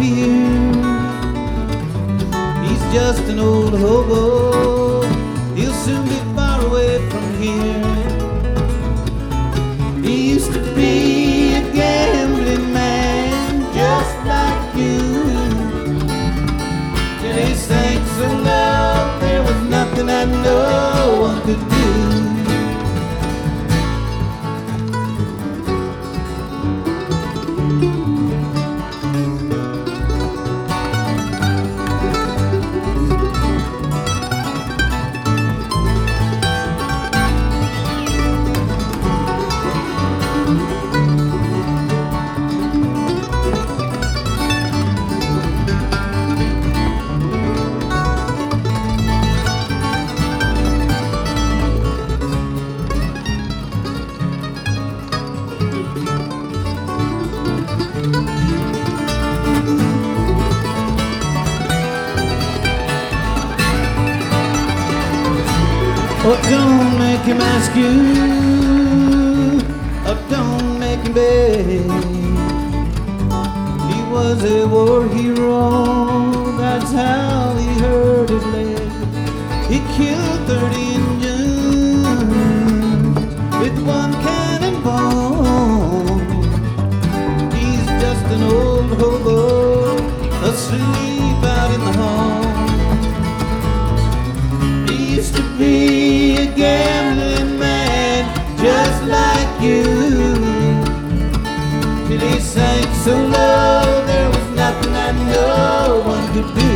fear. He's just an old hobo, he'll soon be far away from here. He used to be a gambling man, just like you. Till he sank so low, there was nothing that no one could do. Oh, don't make him ask you, oh, don't make him beg. He was a war hero, that's how he hurt his leg. He killed 30 Indians with one cannonball. He's just an old hobo, asleep out in the hall. He used to be a gambling man, just like you. Till he sank so low, there was nothing that no one could do.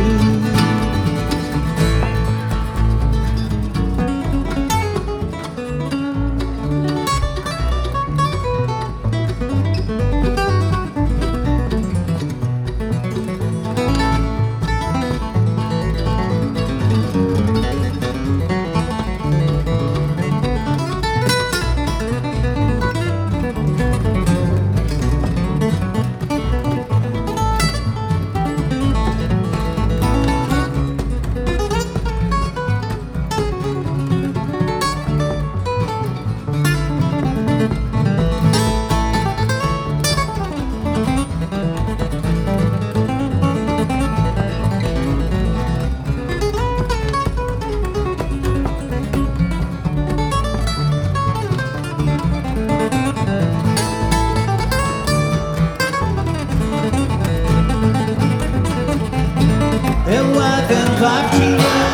Their wife and 5 children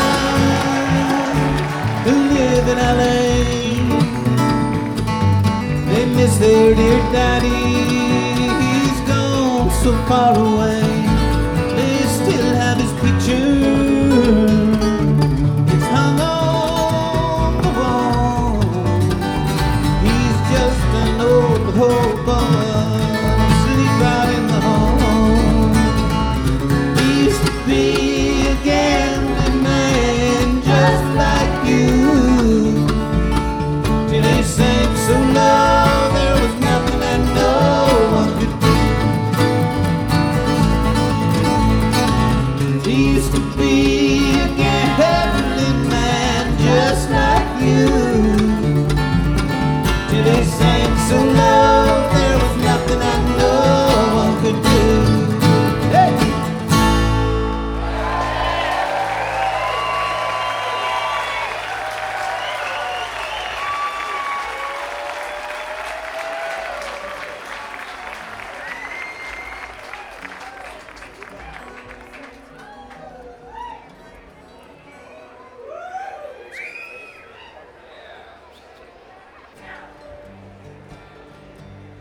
who live in LA. They miss their dear daddy, he's gone so far away.